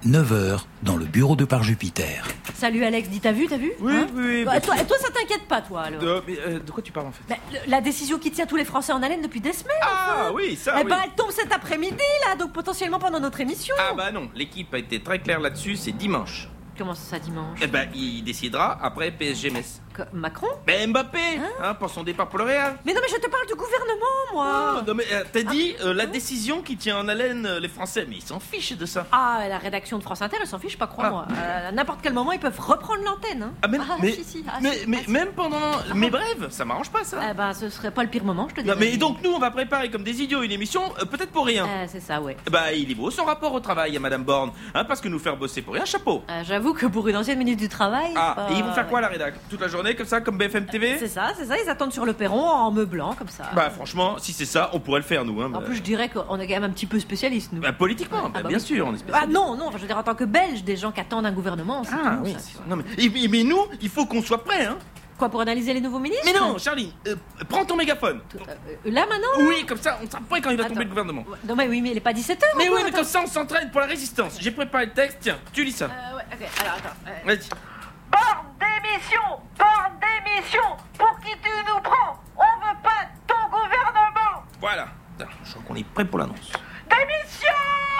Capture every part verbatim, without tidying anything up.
neuf heures, dans le bureau de Par Jupiter. Salut Alex, dis, t'as vu, t'as vu Oui, hein oui. Bah, toi, toi, ça t'inquiète pas, toi, alors De, mais, euh, de quoi tu parles, en fait? bah, le- La décision qui tient tous les Français en haleine depuis des semaines. Ah, oui, ça, Eh oui. ben, elle tombe cet après-midi, là, donc potentiellement pendant notre émission. Ah bah non, l'équipe a été très claire là-dessus, c'est dimanche. Comment ça, dimanche Eh ben, il décidera après P S G Metz. Que- Macron Ben Mbappé, hein, pour son départ pour le Real. Mais non, mais je te parle du gouvernement, moi. Oh, non mais euh, t'as dit euh, la décision qui tient en haleine euh, les Français, mais ils s'en fichent de ça. Ah, la rédaction de France Inter, elle s'en fiche pas, crois-moi. Euh, à n'importe quel moment, ils peuvent reprendre l'antenne. Hein. Ah, mais, ah, mais, si, si. Ah, mais, si. mais Ah, si. même pendant mes brèves, ça m'arrange pas ça. Eh ben, ce serait pas le pire moment, je te dis. Non, mais donc nous on va préparer comme des idiots une émission, euh, peut-être pour rien. Euh, c'est ça, ouais. Bah il est beau son rapport au travail à Madame Borne, hein, parce que nous faire bosser pour rien, chapeau. Euh, J'avoue que pour une ancienne minute du travail. Ah, c'est pas- et ils vont faire quoi la rédac? Toute la journée comme ça, comme B F M T V? C'est ça, c'est ça, ils attendent sur le perron en meublant comme ça. Bah franchement, si c'est ça, on pourrait le faire nous. Hein, En bah, plus, je dirais qu'on est quand même un petit peu spécialiste, nous. bah, politiquement, bah, Ah, bah bien oui. sûr, on est Ah spécialiste. non, non, je veux dire en tant que Belge, des gens qui attendent un gouvernement, c'est Ah tout oui, ça, c'est- tu vois. non mais, et- et- mais nous, il faut qu'on soit prêts, hein. Quoi, pour analyser les nouveaux ministres Mais non, Charline, euh, prends ton mégaphone. Euh, euh, Là maintenant Oui, comme ça, on sera prêt quand il va Attends. tomber le gouvernement. Non mais oui, mais il est pas dix-sept heures Mais encore, oui, mais attends. comme ça, on s'entraîne pour la résistance. J'ai préparé le texte, tiens, tu lis ça. Euh, ouais, ok, alors attends. euh, Vas-y. Borne démission Borne démission Pour qui tu nous prends? On veut pas ton gouvernement. Voilà. Putain, je crois qu'on est prêt pour l'annonce. Démission!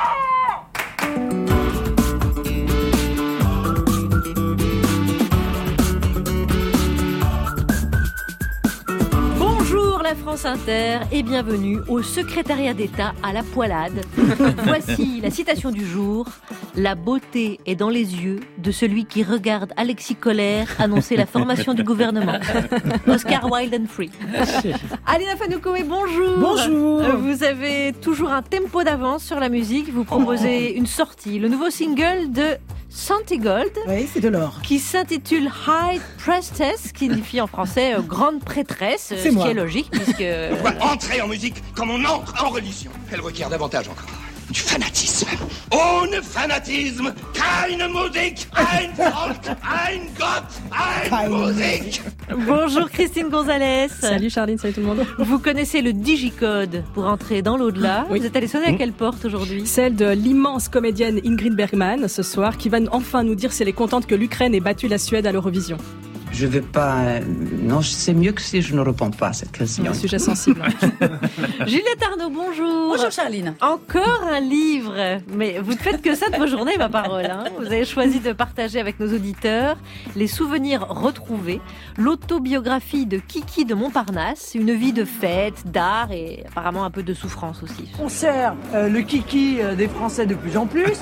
Bonjour la France Inter et bienvenue au secrétariat d'État à la poilade. Voici la citation du jour. La beauté est dans les yeux de celui qui regarde Alexis Colère annoncer la formation du gouvernement. Oscar Wilde and Free. Alina Fanoukoé, bonjour. Bonjour. Euh, Vous avez toujours un tempo d'avance sur la musique. Vous proposez une sortie, le nouveau single de Santi Gold, Oui, c'est de l'or. qui s'intitule High Priestess, qui signifie en français euh, grande prêtresse, euh, C'est ce moi. qui est logique puisque On doit entrer en musique comme on entre en religion. Elle requiert davantage encore. Du fanatisme. Ohne Fanatisme, keine Musik, ein Volk, ein Gott, ein Keine Musik. Bonjour Christine Gonzalez. Salut Charline, salut tout le monde. Vous connaissez le digicode pour entrer dans l'au-delà. Oui. Vous êtes allé sonner à quelle porte aujourd'hui? Celle de l'immense comédienne Ingrid Bergman ce soir qui va enfin nous dire si elle est contente que l'Ukraine ait battu la Suède à l'Eurovision. Je vais pas. euh, Non, c'est mieux que si je ne réponds pas à cette question. Un sujet sensible. Juliette Arnaud, bonjour. Bonjour Charline. Encore un livre. Mais vous ne faites que ça de vos journées, ma parole. Hein. Vous avez choisi de partager avec nos auditeurs les souvenirs retrouvés, l'autobiographie de Kiki de Montparnasse, une vie de fête, d'art et apparemment un peu de souffrance aussi. On sert euh, le kiki euh, des Français de plus en plus.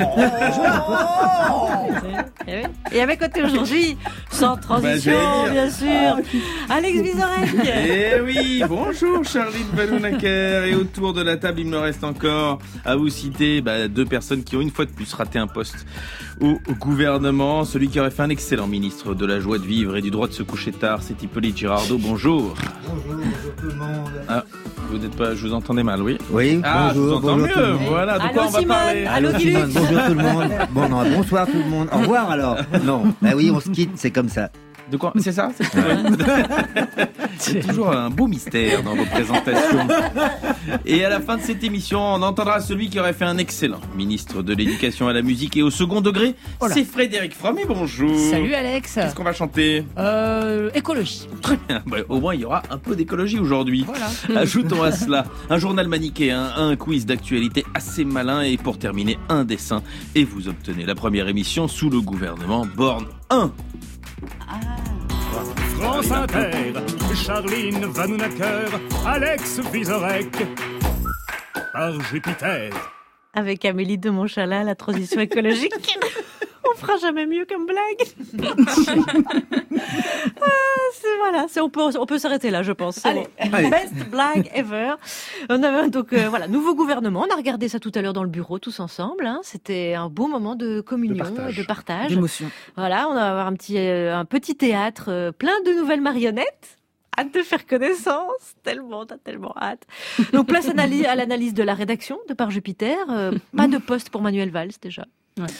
Eh oui. Et avec côté aujourd'hui, sans transition, Bah, j'allais bien sûr, Alex Vizorek. Eh oui, bonjour Charline Vanhoenacker. Et autour de la table, il me reste encore à vous citer bah, deux personnes qui ont une fois de plus raté un poste au, au gouvernement. Celui qui aurait fait un excellent ministre de la joie de vivre et du droit de se coucher tard, c'est Hippolyte Girardot. Bonjour. Bonjour, bonjour tout le monde. Ah, vous n'êtes pas, je vous entendais mal, oui. Oui, Ah, je vous bonjour, entends bonjour tout mieux. le monde. Voilà, de Allô, quoi on va Simone. parler. Allô, Allô, Guilux. Simone, bonjour tout le monde. Bon, non, bonsoir tout le monde. Au revoir alors. Non, bah oui, on se quitte, c'est comme ça. De quoi? C'est ça? C'est C'est toujours un beau mystère dans vos présentations. Et à la fin de cette émission, on entendra celui qui aurait fait un excellent ministre de l'Éducation à la musique et au second degré. Oh là. C'est Frédéric Fromm et bonjour. Salut Alex. Qu'est-ce qu'on va chanter? Euh, écologie. Très bien. Bah, au moins, il y aura un peu d'écologie aujourd'hui. Voilà. Ajoutons à cela un journal manichéen, un quiz d'actualité assez malin et pour terminer, un dessin. Et vous obtenez la première émission sous le gouvernement Borne un. France Inter, Charline Vanhoenacker, Alex Vizorek, par Jupiter. Avec Amélie de Montchalin, la transition écologique. On fera jamais mieux comme blague. ah, c'est voilà, c'est, on peut, on peut s'arrêter là, je pense. C'est Allez. bon. Allez. Best blague ever. On a donc euh, voilà, nouveau gouvernement. On a regardé ça tout à l'heure dans le bureau, tous ensemble. Hein. C'était un beau moment de communion, De partage. et de partage. D'émotion. Voilà, on va avoir un petit, euh, un petit théâtre, euh, plein de nouvelles marionnettes. Hâte de faire connaissance, tellement, t'as tellement hâte. Donc place analyse, à l'analyse de la rédaction de Par Jupiter. Euh, pas de poste pour Manuel Valls déjà. Ouais.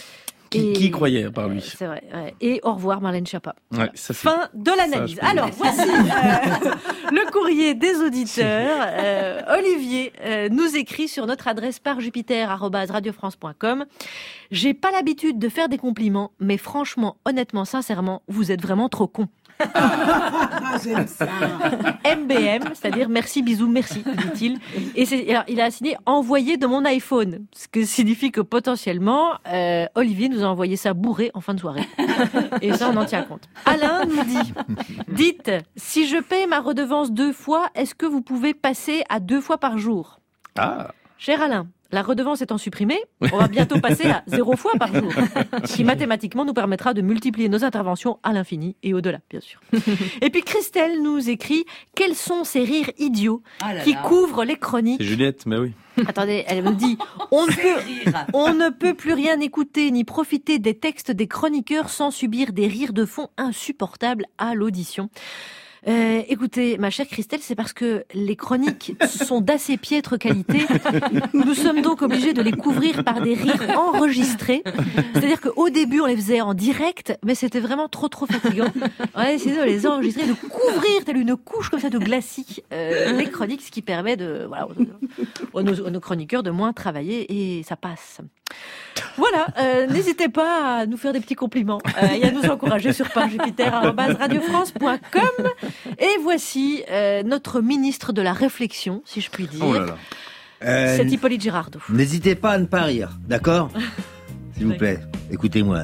Qui, Et- qui croyait par lui? C'est vrai. Ouais. Et au revoir Marlène Schiappa. Ouais, ça, c'est- Fin de l'analyse. ça, je peux Alors, dire. voici euh, le courrier des auditeurs. Euh, Olivier euh, nous écrit sur notre adresse parjupiter arobase radiofrance point com. J'ai pas l'habitude de faire des compliments, mais franchement, honnêtement, sincèrement, vous êtes vraiment trop con. J'aime ça. M B M, c'est-à-dire merci, bisous, merci, dit-il. Et c'est, alors, il a signé envoyé de mon iPhone, ce qui signifie que potentiellement, euh, Olivier nous a envoyé ça bourré en fin de soirée. Et ça, on en tient compte. Alain nous dit, dites, si je paie ma redevance deux fois, est-ce que vous pouvez passer à deux fois par jour? Ah, Cher Alain, la redevance étant supprimée, on va bientôt passer à zéro fois par jour, ce qui mathématiquement nous permettra de multiplier nos interventions à l'infini et au-delà, bien sûr. Et puis Christelle nous écrit « Quels sont ces rires idiots Ah là qui là. couvrent les chroniques ?» c'est Juliette, mais oui. Attendez, elle me dit on ne, peut, on ne peut plus rien écouter ni profiter des textes des chroniqueurs sans subir des rires de fond insupportables à l'audition. Euh, écoutez, ma chère Christelle, c'est parce que les chroniques sont d'assez piètre qualité. Nous sommes donc obligés de les couvrir par des rires enregistrés. C'est-à-dire qu'au début, on les faisait en direct, mais c'était vraiment trop, trop fatigant. On a essayé de les enregistrer, de couvrir telle une couche comme ça de glacis euh, les chroniques, ce qui permet de, voilà, aux, aux, nos, aux nos chroniqueurs de moins travailler et ça passe. Voilà, euh, n'hésitez pas à nous faire des petits compliments euh, et à nous encourager sur parjupiter arobase radiofrance point com. Et voici euh, notre ministre de la réflexion, si je puis dire. Oh là là. Euh, C'est Hippolyte Girardot. N'hésitez pas à ne pas rire, d'accord? S'il vous plaît, écoutez-moi.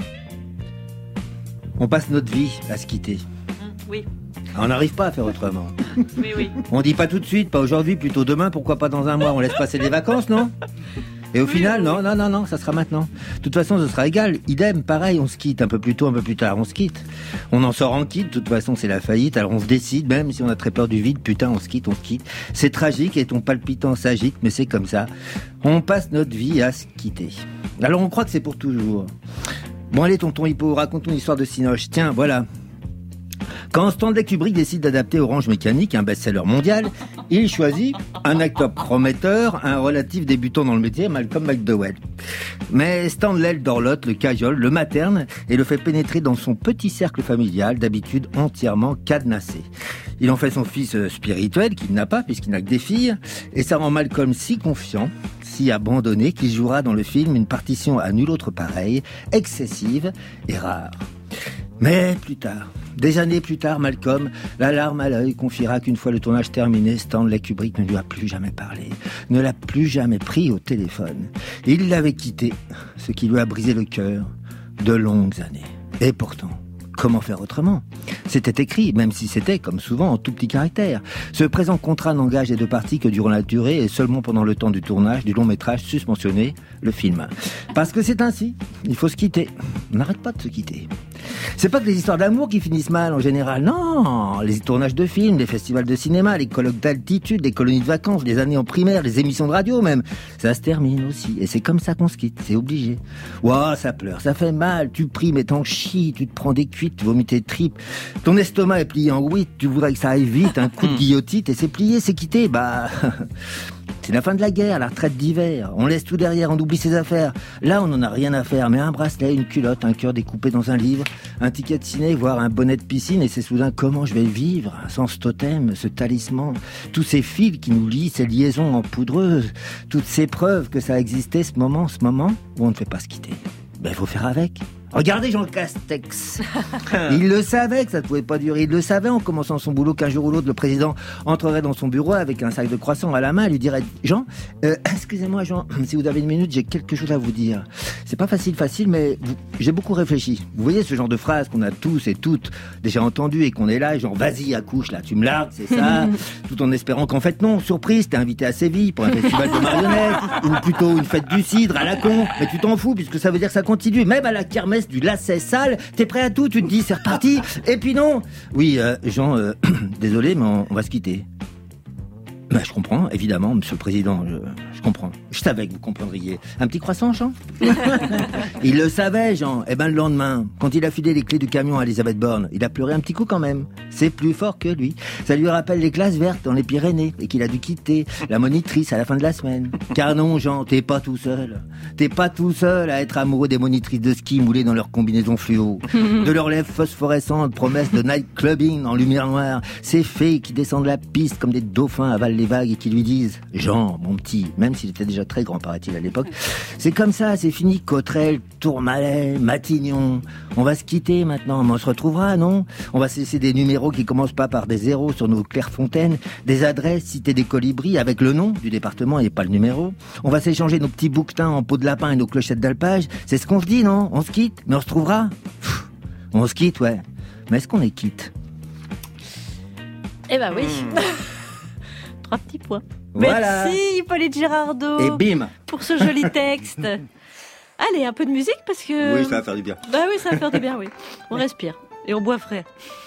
On passe notre vie à se quitter. Oui, On n'arrive pas à faire autrement. oui, oui. On dit pas tout de suite, pas aujourd'hui, plutôt demain, pourquoi pas dans un mois? On laisse passer les vacances, non? Et au final, non, non, non, non, ça sera maintenant. De toute façon, ce sera égal. Idem, pareil, on se quitte un peu plus tôt, un peu plus tard, on se quitte. On en sort en quitte, de toute façon, c'est la faillite. Alors on se décide, même si on a très peur du vide, putain, on se quitte, on se quitte. C'est tragique et ton palpitant s'agite, mais c'est comme ça. On passe notre vie à se quitter. Alors on croit que c'est pour toujours. Bon allez, tonton Hippo, raconte-nous l'histoire de Cinoche. Tiens, voilà. Quand Stanley Kubrick décide d'adapter Orange Mécanique, un best-seller mondial, il choisit un acteur prometteur, un relatif débutant dans le métier, Malcolm McDowell. Mais Stanley le dorlote, le cajole, le materne et le fait pénétrer dans son petit cercle familial, d'habitude entièrement cadenassé. Il en fait son fils spirituel, qu'il n'a pas puisqu'il n'a que des filles, et ça rend Malcolm si confiant, si abandonné, qu'il jouera dans le film une partition à nul autre pareille, excessive et rare. Mais plus tard, des années plus tard, Malcolm, la larme à l'œil, confiera qu'une fois le tournage terminé, Stanley Kubrick ne lui a plus jamais parlé, ne l'a plus jamais pris au téléphone. Il l'avait quitté, ce qui lui a brisé le cœur de longues années. Et pourtant, comment faire autrement? C'était écrit, même si c'était, comme souvent, en tout petit caractère. Ce présent contrat n'engage les deux parties que durant la durée et seulement pendant le temps du tournage du long métrage susmentionné, le film. Parce que c'est ainsi, il faut se quitter. On n'arrête pas de se quitter. C'est pas que les histoires d'amour qui finissent mal en général, non. Les tournages de films, les festivals de cinéma, les colloques d'altitude, les colonies de vacances, les années en primaire, les émissions de radio même, ça se termine aussi. Et c'est comme ça qu'on se quitte, c'est obligé. Ouah, ça pleure, ça fait mal, tu pries mais t'en chies, tu te prends des cuites, tu vomis tes tripes. Ton estomac est plié en huit, tu voudrais que ça aille vite, un coup de guillotine et c'est plié, c'est quitté, bah... C'est la fin de la guerre, la retraite d'hiver. On laisse tout derrière, on oublie ses affaires. Là, on n'en a rien à faire, mais un bracelet, une culotte, un cœur découpé dans un livre, un ticket de ciné, voire un bonnet de piscine, et c'est soudain comment je vais vivre sans ce totem, ce talisman, tous ces fils qui nous lient, ces liaisons en poudreuse, toutes ces preuves que ça existait ce moment, ce moment où on ne fait pas se quitter. Ben, il faut faire avec. Regardez Jean Castex. Il le savait que ça ne pouvait pas durer. Il le savait en commençant son boulot qu'un jour ou l'autre, le président entrerait dans son bureau avec un sac de croissants à la main et lui dirait « Jean, euh, excusez-moi Jean, si vous avez une minute, j'ai quelque chose à vous dire. C'est pas facile, facile, mais vous, j'ai beaucoup réfléchi. Vous voyez ce genre de phrase qu'on a tous et toutes déjà entendu et qu'on est là, genre « Vas-y, accouche, là, tu me largues, c'est ça ?» Tout en espérant qu'en fait, non, surprise, t'es invité à Séville pour un festival de marionnettes ou plutôt une fête du cidre à la con. Mais tu t'en fous puisque ça veut dire que ça continue. Même à la kermesse du lacet sale, t'es prêt à tout, tu te dis c'est reparti, et puis non. Oui, euh, Jean, euh, désolé, mais on, on va se quitter. Ben, je comprends, évidemment, Monsieur le Président, je, je comprends. Je savais que vous comprendriez. Un petit croissant, Jean? Il le savait, Jean. Eh ben, le lendemain, quand il a filé les clés du camion à Elisabeth Borne, il a pleuré un petit coup quand même. C'est plus fort que lui. Ça lui rappelle les classes vertes dans les Pyrénées et qu'il a dû quitter la monitrice à la fin de la semaine. Car non, Jean, t'es pas tout seul. T'es pas tout seul à être amoureux des monitrices de ski moulées dans leurs combinaisons fluo, de leurs lèvres phosphorescentes, promesses de night clubbing en lumière noire, ces fées qui descendent la piste comme des dauphins avalent les vagues et qui lui disent « Jean, mon petit », même s'il était déjà très grand, paraît-il, à l'époque, c'est comme ça, c'est fini, Cotterêts, Tourmalet, Matignon. On va se quitter maintenant, mais on se retrouvera, non? On va se laisser des numéros qui commencent pas par des zéros sur nos Clairefontaine, des adresses, cité des colibris, avec le nom du département et pas le numéro. On va s'échanger nos petits bouquetins en peau de lapin et nos clochettes d'alpage. C'est ce qu'on se dit, non? On se quitte, mais on se trouvera. Pff, on se quitte, ouais. Mais est-ce qu'on est quitte? Eh ben oui. Trois petits points. Voilà. Merci Hippolyte Girardot. Et bim. Pour ce joli texte. Allez, un peu de musique parce que... Oui, ça va faire du bien. Bah oui, ça va faire du bien, oui. On respire et on boit frais.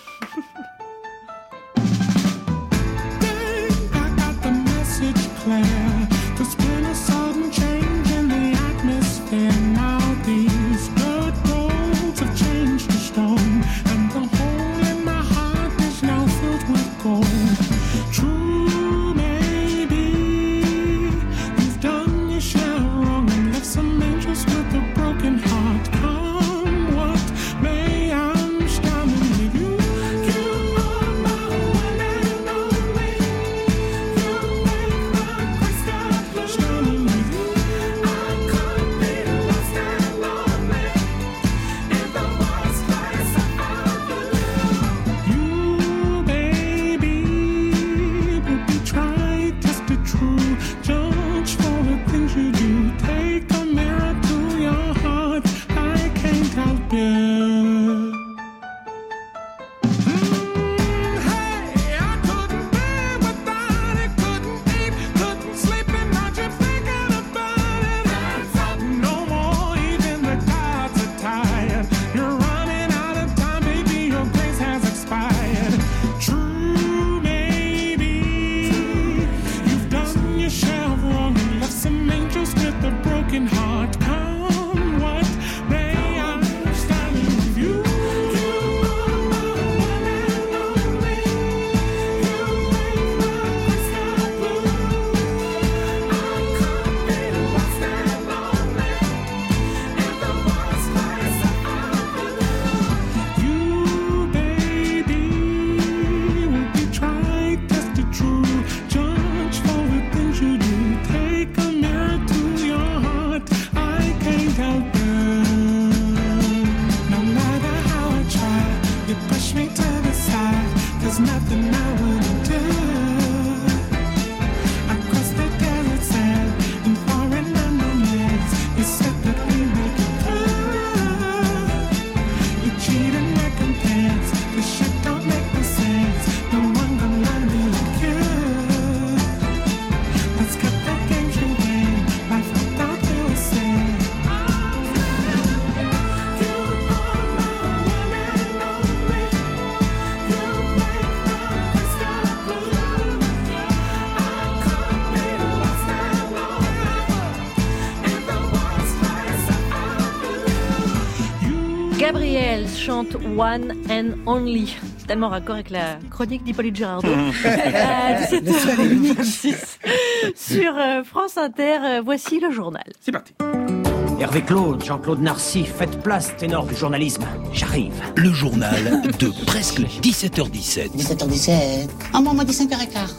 Gabriel chante One and Only. C'est tellement raccord avec la chronique d'Hippolyte Girardot. euh, dix-sept heures vingt-six sur euh, France Inter. Euh, voici le journal. C'est parti. Hervé Claude, Jean-Claude Narcy, faites place, ténor du journalisme. J'arrive. Le journal de presque dix-sept heures dix-sept. dix-sept heures dix-sept. Ah, moi, moi, dix-cinq heures quinze.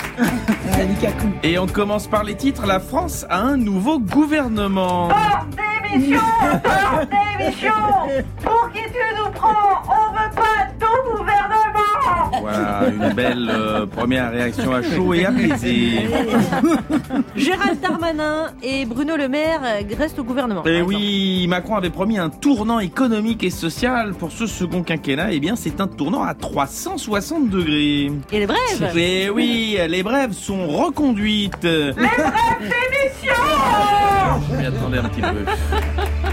Et on commence par les titres. La France a un nouveau gouvernement. Hors d'émission, hors d'émission. Pour qui tu nous prends? On veut pas ton gouvernement. Voilà, une belle euh, première réaction à chaud et apaisée. Gérald Darmanin et Bruno Le Maire restent au gouvernement. Et oui, Macron avait promis un tournant économique et social pour ce second quinquennat. Eh bien, c'est un tournant à trois cent soixante degrés. Et les brèves? Eh oui, les brèves sont reconduites. Les brèves d'émission. Je m'y attendais un petit peu.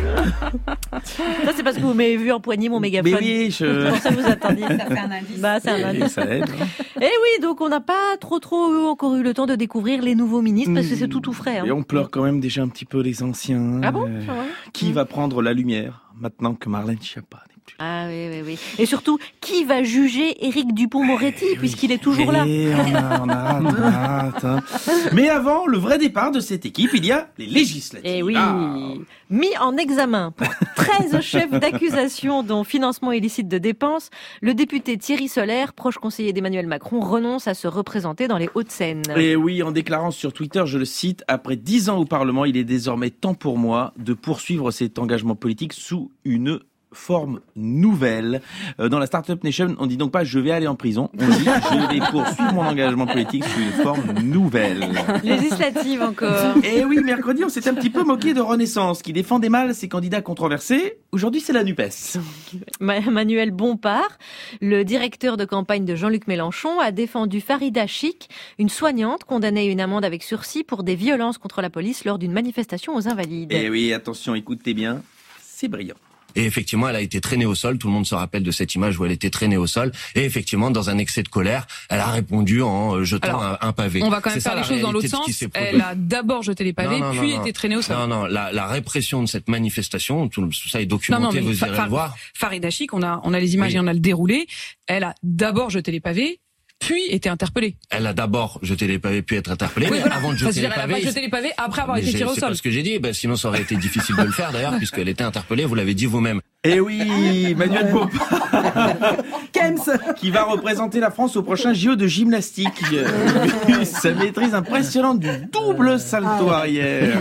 Ça, c'est parce que vous m'avez vu empoigner mon mégaphone. Mais oui, je... C'est pour ça que vous attendiez. Ça fait un indice. Bah, c'est un Et indice. ça aide. Et oui, donc on n'a pas trop trop encore eu le temps de découvrir les nouveaux ministres parce que c'est tout tout frais. Hein. Et on pleure quand même déjà un petit peu les anciens. Ah bon, Euh, c'est vrai Qui va prendre la lumière maintenant que Marlène Schiappa n'est plus Ah oui, oui, oui. Et surtout, qui va juger Éric Dupond-Moretti puisqu'il est toujours là? Et on a, on a hâte, on a hâte, hein. Mais avant le vrai départ de cette équipe, il y a les législatives. Et oui, Ah. mis en examen pour treize chefs d'accusation dont financement illicite de dépenses, le député Thierry Solaire, proche conseiller d'Emmanuel Macron, renonce à se représenter dans les Hauts-de-Seine. Et oui, en déclarant sur Twitter, je le cite, « Après dix ans au Parlement, il est désormais temps pour moi de poursuivre cet engagement politique sous une forme nouvelle. » euh, Dans la Startup Nation, on dit donc pas « je vais aller en prison », on dit « je vais poursuivre mon engagement politique sous une forme nouvelle ». Législative encore. Et oui, mercredi, on s'est un petit peu moqué de Renaissance, qui défendait mal ses candidats controversés. Aujourd'hui, c'est la NUPES. Ma- Manuel Bompard, le directeur de campagne de Jean-Luc Mélenchon, a défendu Farida Chic, une soignante condamnée à une amende avec sursis pour des violences contre la police lors d'une manifestation aux Invalides. Et oui, attention, écoutez bien, c'est brillant. Et effectivement, elle a été traînée au sol. Tout le monde se rappelle de cette image où elle était traînée au sol. Et effectivement, dans un excès de colère, elle a répondu en euh, jetant Alors, un, un pavé. On va quand même C'est faire ça, les la choses dans l'autre réalité de ce qui sens. s'est produit. Elle a d'abord jeté les pavés, Non, non, puis non, été traînée au sol. Non, non, la, la répression de cette manifestation, tout, tout ça est documenté, Non, non, mais vous Fa- irez Fa- le voir. Farida Chic, on a, on a les images Oui. et on a le déroulé. Elle a d'abord jeté les pavés, puis été interpellée. Elle a d'abord jeté les pavés, puis être interpellée. Oui, mais voilà. avant de Enfin, jeter je veux les dire, elle a pavés... pas jeté les pavés après avoir Mais été j'ai- tirée au c'est sol. pas ce que j'ai dit. Ben, sinon, ça aurait été difficile de le faire, d'ailleurs, puisqu'elle était interpellée. Vous l'avez dit vous-même. Et oui, Manuel Bompard, qui va représenter la France au prochain J O de gymnastique. Euh, Sa maîtrise impressionnante du double salto arrière.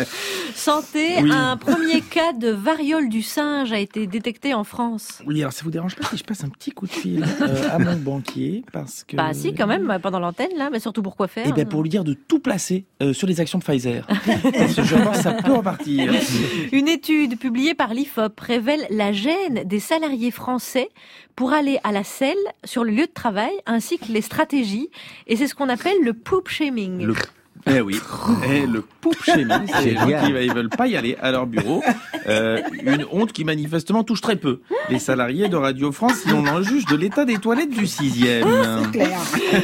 Santé, Oui. un premier cas de variole du singe a été détecté en France. Oui, alors ça vous dérange pas si je passe un petit coup de fil euh, à mon banquier, parce que... Bah si, quand même, pendant l'antenne, là, mais surtout pour quoi faire? Eh ben pour lui dire de tout placer euh, sur les actions Pfizer. Parce que je pense que ça peut repartir. Une étude publiée par l'I F O P révèle la gêne des salariés français pour aller à la selle sur le lieu de travail, ainsi que les stratégies. Et c'est ce qu'on appelle le poop shaming. Le... Eh oui, et le poop shaming, c'est les gens Génial. qui ils veulent pas y aller à leur bureau. Euh, une honte qui manifestement touche très peu les salariés de Radio France si on en juge de l'état des toilettes du sixième. C'est clair.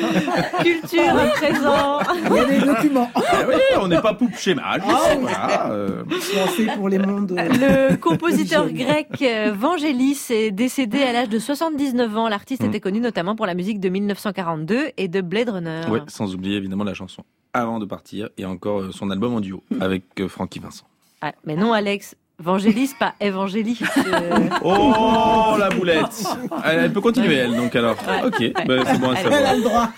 Culture à présent. Il y a des documents. Ah oui, on n'est pas poop shamage. Voilà, euh. Lancés pour les mondes. Le compositeur grec euh, Vangelis est décédé à l'âge de soixante-dix-neuf ans. L'artiste Mm. était connu notamment pour la musique de mille neuf cent quarante-deux et de Blade Runner. Ouais, sans oublier évidemment la chanson Avant de partir et encore euh, son album en duo avec euh, Francky Vincent. Ah, mais non, Alex. Vangelis, pas Évangélie. Euh, Oh la boulette. Elle, elle peut continuer elle donc alors. Ouais. Ok, bah, c'est bon à Allez. savoir. Elle a le droit.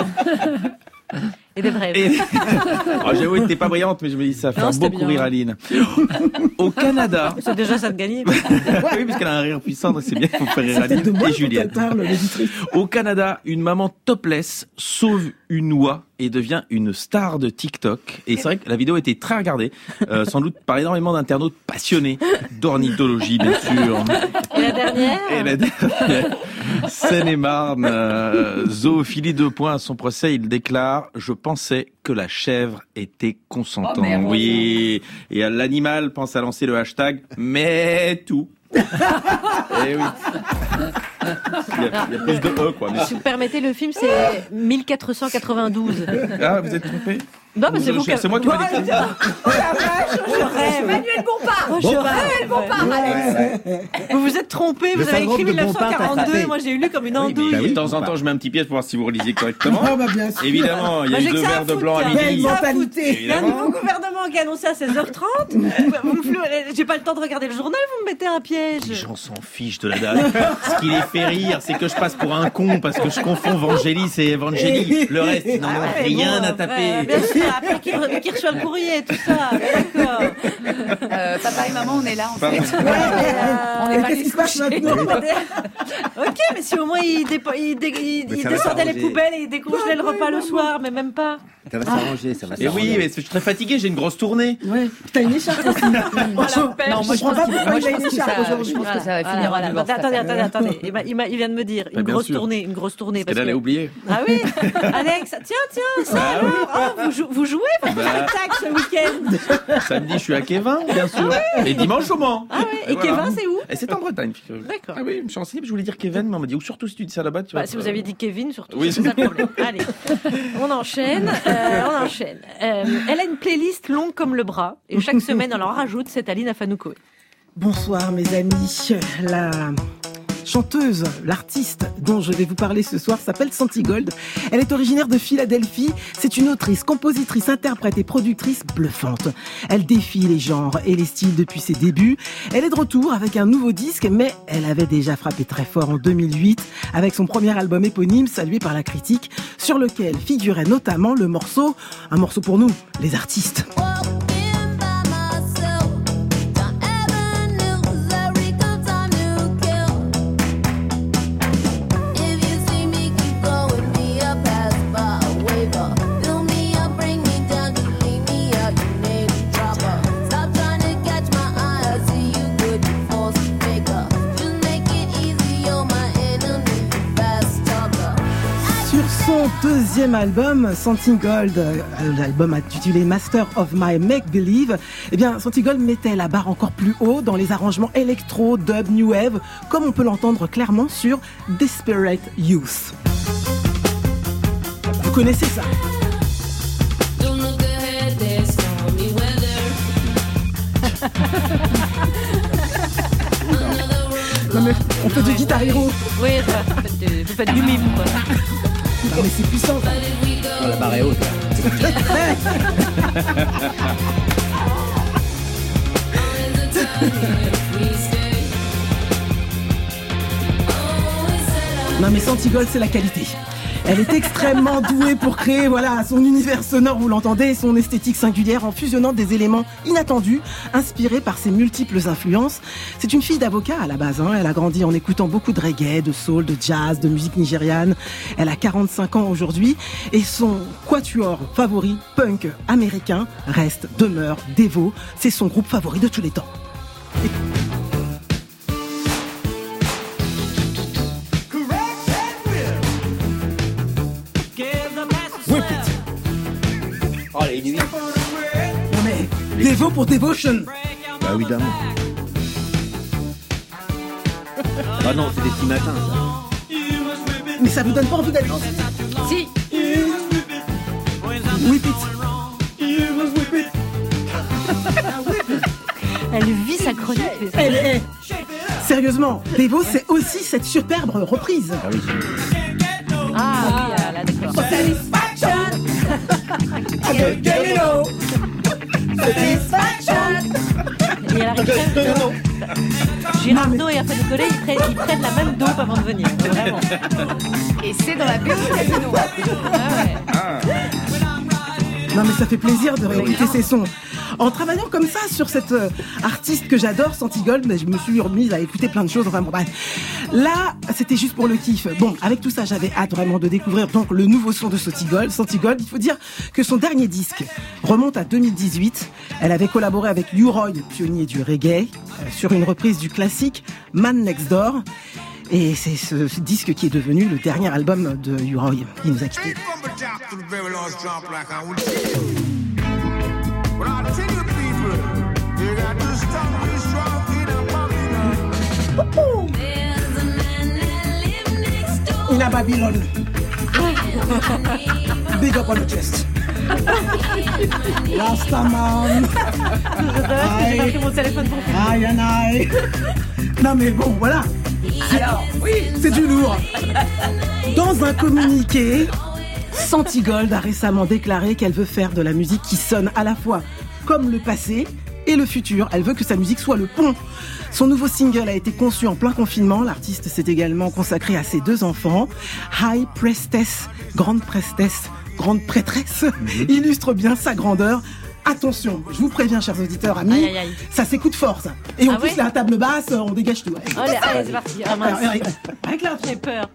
et des brèves. Et... Oh, j'avoue, t'es pas brillante, mais je me dis ça va Non, faire c'était beaucoup bien. rire Aline. Au Canada, C'est déjà ça de gagner. oui, parce qu'elle a un rire puissant, donc c'est bien pour faire rire Aline de moi et dont Juliette. elle parle, l'éditrice. Au Canada, une maman topless sauve une oie et devient une star de TikTok. Et c'est vrai que la vidéo a été très regardée, euh, sans doute par énormément d'internautes passionnés d'ornithologie, bien sûr. Et la dernière Et la dernière, Seine-et-Marne, euh, zoophilie deux points à son procès, il déclare « Je pensais que la chèvre était consentante. Oh, merde. Oui, et euh, l'animal pense à lancer le hashtag « Mais tout ». Eh oui. Il y, a, il y a plus de E, quoi. Mais... Si vous permettez, le film, c'est mille quatre cent quatre-vingt-douze. Ah, vous êtes trompé? Non, mais c'est vous qui... C'est moi qui m'a décrit. Oh la vache, Je rêve. Manuel Bompard. Oh, je rêve. Bompard, Alex. Vous vous êtes trompé, Le vous avez syndrome écrit de Bompard t'a mille neuf cent quarante-deux, frappé. moi j'ai lu comme une Oui, andouille. mais de temps en temps, je mets un petit pièce pour voir si vous relisiez correctement. Ah bah bien sûr. Évidemment, il y a Moi, eu j'ai deux que ça à verres de foutre, blanc à tiens. Belle midi. mentalité. Il y a un Évidemment. nouveau gouvernement qui a annoncé à seize heures trente. Vous me flouez- J'ai pas le temps de regarder le journal, vous me mettez un piège. Les gens s'en fichent de la date. Ce qui les fait rire, c'est que je passe pour un con parce que je confonds Vangelis et Evangélie. Le reste, ils n'en ont Ah ouais, rien bon, à après, taper. Bien sûr, après qui, re- qui reçoit le courrier, tout ça. D'accord. Euh, papa et maman, on est là, en Pardon. fait. Ouais, euh, On est pas Qu'est-ce qui se passe maintenant? Ok, mais si au moins il, dépo- il, dé- il- Mais il ça va descendait les s'arranger. poubelles et il décongelait le repas le soir, mais même pas. Ça va s'arranger, ça va Et s'arranger. oui, mais je suis très fatigué, j'ai une grosse tournée. Ouais. T'as une écharpe aussi. Voilà, Non, moi, je Je pense comprends pas qu'il- pourquoi moi, il je a pense une que écharpe ça- aujourd'hui. je pense que ça va Voilà, finir en voilà. divorce, Attendez, cette attendez, affaire. attendez. Il, m'a- il m'a- il vient de me dire une Bah, bien grosse sûr. tournée, une grosse tournée. Parce qu'elle allait oublier. Ah oui, Alex, tiens, tiens, ça Bah alors, oh, vous, jou- vous jouez votre Bah. spectacle ce week-end. Samedi, je suis à Kevin, bien sûr. jours. Et dimanche au Mans. Ah ouais. Et, et Kevin, c'est où? Et c'est en Bretagne. D'accord. Ah oui, je me suis renseigné, je voulais dire Kevin, mais on m'a dit, ou surtout si tu dis ça là-bas, tu bah, vas. Si vous avez dit Kevin, surtout, oui, c'est ça le problème. Allez, on enchaîne. Euh, on enchaîne. Euh, elle a une playlist longue comme le bras, et chaque semaine, elle en rajoute. C'est Aline Afanoukoé. Bonsoir mes amis. La chanteuse, l'artiste dont je vais vous parler ce soir s'appelle Santi Gold. Elle est originaire de Philadelphie. C'est une autrice, compositrice, interprète et productrice bluffante. Elle défie les genres et les styles depuis ses débuts. Elle est de retour avec un nouveau disque, mais elle avait déjà frappé très fort en deux mille huit avec son premier album éponyme salué par la critique, sur lequel figurait notamment le morceau, un morceau pour nous, les artistes. Son deuxième album, Santi Gold, l'album intitulé Master of My Make Believe, eh bien, Santi Gold mettait la barre encore plus haut dans les arrangements électro, dub, new wave, comme on peut l'entendre clairement sur Desperate Youth. Vous connaissez ça? Non mais on fait du Guitar Hero. Oui, ça, vous faites, vous faites du mime, quoi. Non mais c'est puissant ça. Oh, la barre est haute. Non mais Santi Gold, c'est la qualité. Elle est extrêmement douée pour créer, voilà, son univers sonore, vous l'entendez, son esthétique singulière en fusionnant des éléments inattendus, inspirés par ses multiples influences. C'est une fille d'avocat à la base, hein. Elle a grandi en écoutant beaucoup de reggae, de soul, de jazz, de musique nigériane. Elle a quarante-cinq ans aujourd'hui et son quatuor favori, punk américain, reste, demeure, Devo. C'est son groupe favori de tous les temps. Et... Oh, les nuits. Non mais, Devo pour Devotion. Bah évidemment. Ah non, c'est des petits matins, ça. Mais ça vous donne pas envie d'aller danser? Si. Whip it. Elle vit sa chronique. Elle est... Sérieusement, Devo, c'est aussi cette superbe reprise. Ah oui. Ah oui, là, d'accord. Satisfaction. Et elle arrive très... Girardeau et Afanoukoé, ils prennent, ils prennent la même dope avant de venir, vraiment. Et c'est dans la B O Casino. Ah ouais. Ah. Non mais ça fait plaisir de réécouter ces sons. En travaillant comme ça sur cette euh, artiste que j'adore, Santi Gold, mais je me suis remise à écouter plein de choses, vraiment bref. Là, c'était juste pour le kiff. Bon, avec tout ça, j'avais hâte vraiment de découvrir donc le nouveau son de Santi Gold. Santi Gold, il faut dire que son dernier disque remonte à deux mille dix-huit. Elle avait collaboré avec U-Roy, pionnier du reggae, euh, sur une reprise du classique Man Next Door. Et c'est ce, ce disque qui est devenu le dernier album de U-Roy. Il nous a quittés. In a Babylon. Big up on the chest. Rastaman. J'ai pris mon téléphone pour filmer. Aïe, aïe, aïe. Non mais bon, voilà. Alors, oui, c'est du lourd. Dans un communiqué, Santi Gold a récemment déclaré qu'elle veut faire de la musique qui sonne à la fois comme le passé et le futur. Elle veut que sa musique soit le pont. Son nouveau single a été conçu en plein confinement. L'artiste s'est également consacré à ses deux enfants. High Priestess, grande prestesse, grande prêtresse, mmh. illustre bien sa grandeur. Attention, je vous préviens, chers auditeurs, amis, aïe, aïe, aïe. Ça s'écoute fort, ça. Et en ah plus, ouais la table basse, on dégage tout. Allez, allez, allez c'est parti. Ah, mince. Allez, allez, avec la... J'ai peur.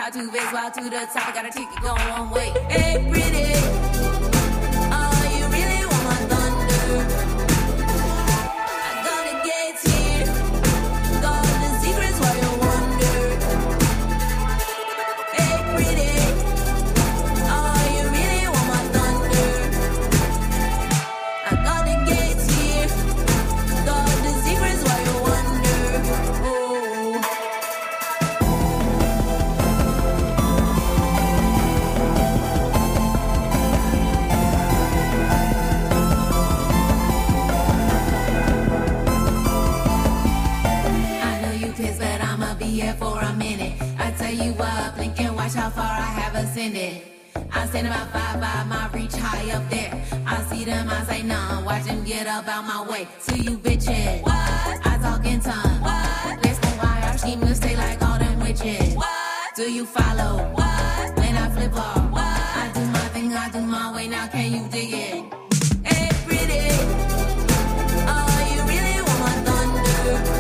How to base while to the top, I got a ticket going one way. Hey, pretty. Oh, you really want my thunder? I got the gates here. Got the secrets while you wonder. Hey, pretty. Oh, you really want my thunder? I got the gates here. Got the secrets while you wonder. Oh. Here for a minute. I tell you what, blink and watch how far I have ascended. I'm standing about five by my reach high up there. I see them, I say none. Watch them get up out my way. To you bitches, what? I talk in tongues. What? Let's go why our scheme to stay like all them witches. What? Do you follow? What? When I flip off, what? I do my thing, I do my way. Now can you dig it? Hey, pretty. Oh, you really want my thunder?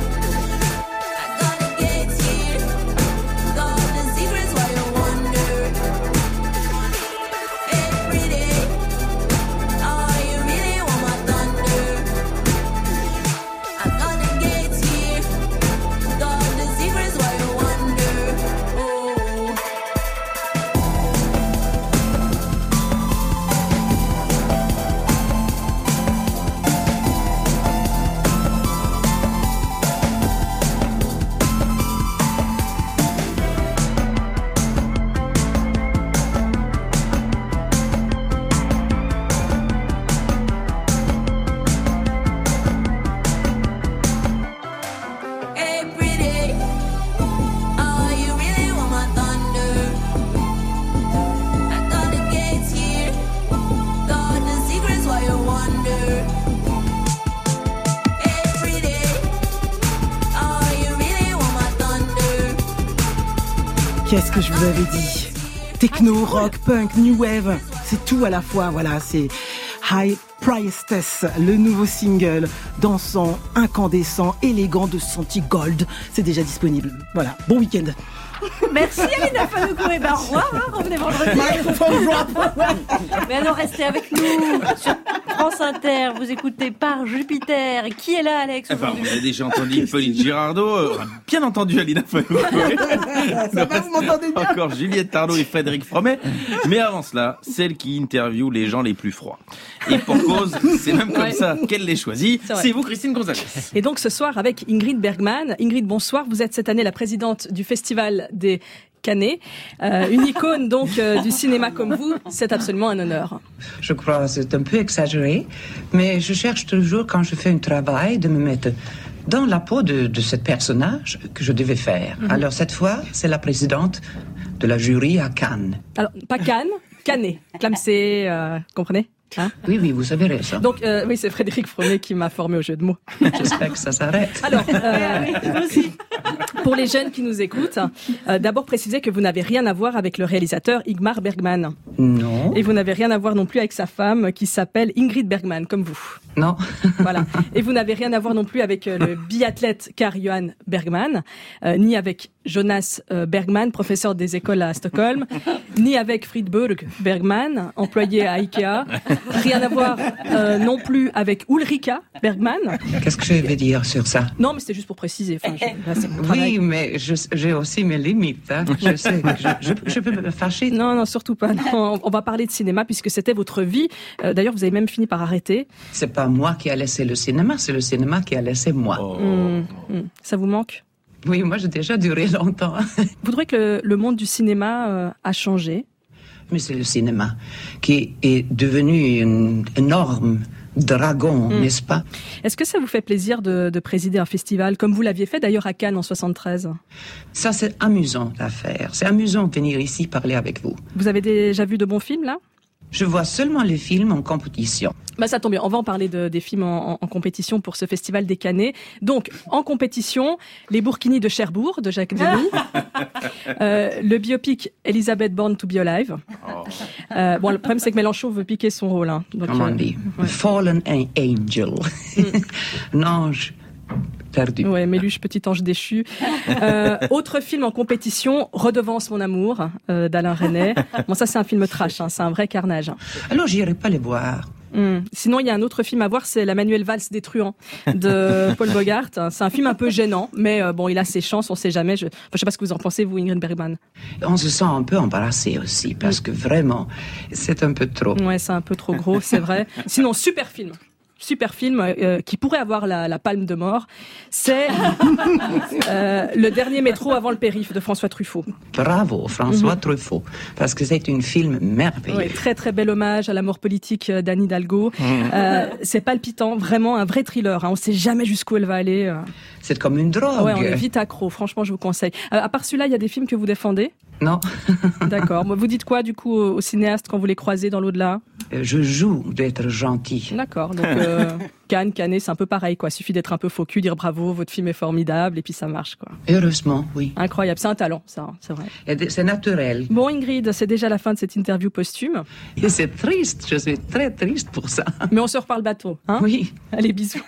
Qu'est-ce que je vous avais dit? Techno, rock, punk, new wave, c'est tout à la fois, voilà, c'est High Priestess, le nouveau single, dansant, incandescent, élégant de Santi Gold, c'est déjà disponible. Voilà, bon week-end. Merci Alina Fanucco, et ben au revoir, hein, revenez vendredi. Mais alors restez avec nous sur France Inter, vous écoutez Par Jupiter. Qui est là, Alex? Enfin, vous avez déjà entendu Pauline Girardot, euh, bien entendu Alina Fanucco. Ça va, vous m'entendez bien? Encore Juliette Tarlot et Frédéric Fromet. Mais avant cela, celle qui interviewe les gens les plus froids. Et pour cause, c'est même comme ouais. ça qu'elle les choisit. C'est, c'est vous, Christine Gonzalez. Et donc ce soir avec Ingrid Bergman. Ingrid, bonsoir. Vous êtes cette année la présidente du Festival des Canets, euh, une icône donc euh, du cinéma comme vous, c'est absolument un honneur. Je crois que c'est un peu exagéré, mais je cherche toujours quand je fais un travail de me mettre dans la peau de, de ce personnage que je devais faire. Mm-hmm. Alors cette fois, c'est la présidente de la jury à Cannes. Alors pas Cannes, Canet, Clamsé, euh, comprenez? Hein? Oui, oui, vous savez ça. Donc, euh, oui, c'est Frédéric Fromet qui m'a formé au jeu de mots. J'espère que ça s'arrête. Alors, euh, aussi. Pour les jeunes qui nous écoutent, euh, d'abord préciser que vous n'avez rien à voir avec le réalisateur Ingmar Bergman. Non. Et vous n'avez rien à voir non plus avec sa femme qui s'appelle Ingrid Bergman, comme vous. Non. Voilà. Et vous n'avez rien à voir non plus avec euh, le biathlète Carl-Johan Bergman, euh, ni avec Jonas euh, Bergman, professeur des écoles à Stockholm, ni avec Friedberg Bergman, employé à Ikea. Rien à voir euh, non plus avec Ulrika Bergman. Qu'est-ce que je vais dire sur ça? Non, mais c'était juste pour préciser. Enfin, je, là, c'est mon oui, mais je, j'ai aussi mes limites. Hein. Je sais, je, je, je peux me fâcher. Non, non, surtout pas. Non, on va parler de cinéma puisque c'était votre vie. Euh, d'ailleurs, vous avez même fini par arrêter. C'est pas moi qui a laissé le cinéma, c'est le cinéma qui a laissé moi. Oh. Mmh, mmh. Ça vous manque? Oui, moi j'ai déjà duré longtemps. Vous trouvez que le, le monde du cinéma euh, a changé? Mais c'est le cinéma qui est devenu un énorme dragon, mmh. n'est-ce pas? Est-ce que ça vous fait plaisir de, de présider un festival, comme vous l'aviez fait d'ailleurs à Cannes en soixante-treize? Ça, c'est amusant à faire. C'est amusant de venir ici parler avec vous. Vous avez déjà vu de bons films, là? Je vois seulement les films en compétition. Bah ça tombe bien, on va en parler de, des films en, en, en compétition pour ce festival des Canets. Donc, en compétition, Les Burkinis de Cherbourg, de Jacques Demy. euh, le biopic Elizabeth Born to be Alive. Oh. Euh, bon, le problème, c'est que Mélenchon veut piquer son rôle. Hein. Donc, comment on dit? Ouais. Fallen Angel. Mm. Un ange perdu. Ouais, Méluche, petit ange déchu. Euh, autre film en compétition, Redevance mon amour, euh, d'Alain Resnais. Bon, ça c'est un film trash, hein, c'est un vrai carnage. Hein. Alors j'irai pas les voir. Hum. Sinon, il y a un autre film à voir, c'est La Manuelle Valse des truands de Paul Bogart. C'est un film un peu gênant, mais euh, bon, il a ses chances, on sait jamais. Je, enfin, je sais pas ce que vous en pensez, vous, Ingrid Bergman. On se sent un peu embarrassé aussi, parce que vraiment, c'est un peu trop. Ouais, c'est un peu trop gros, c'est vrai. Sinon, super film. Super film euh, qui pourrait avoir la, la palme de mort, c'est euh, Le dernier métro avant le périph' de François Truffaut. Bravo François Mm-hmm. Truffaut, parce que c'est un film merveilleux. Oui, très très bel hommage à la mort politique d'Anne Hidalgo. Mmh. Euh, c'est palpitant, vraiment un vrai thriller. Hein. On sait jamais jusqu'où elle va aller. euh. C'est comme une drogue. Ouais, on est vite accro. Franchement, je vous conseille. Euh, à part celui-là, il y a des films que vous défendez ? Non. D'accord. Vous dites quoi du coup aux cinéastes quand vous les croisez dans l'au-delà ? Je joue d'être gentil. D'accord. Donc euh, Cannes, Canet, c'est un peu pareil, quoi. Suffit d'être un peu faux cul, dire bravo, votre film est formidable, et puis ça marche, quoi. Heureusement, oui. Incroyable, c'est un talent, ça, c'est vrai. Et c'est naturel. Bon, Ingrid, c'est déjà la fin de cette interview posthume. Et c'est triste, je suis très triste pour ça. Mais on se reparle bateau, hein ? Oui. Allez, bisous.